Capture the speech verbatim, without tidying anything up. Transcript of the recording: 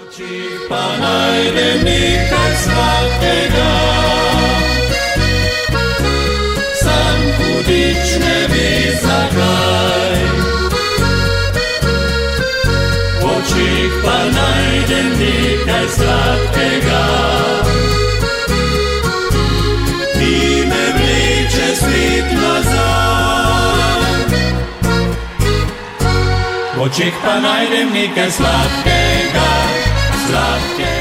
Pa najdemnika svatkega, sam hudič ne bi zakaj. V očih pa najdem nekaj sladkega, ki me vleče svet nazaj. V očih pa najdem nekaj sladkega, sladkega.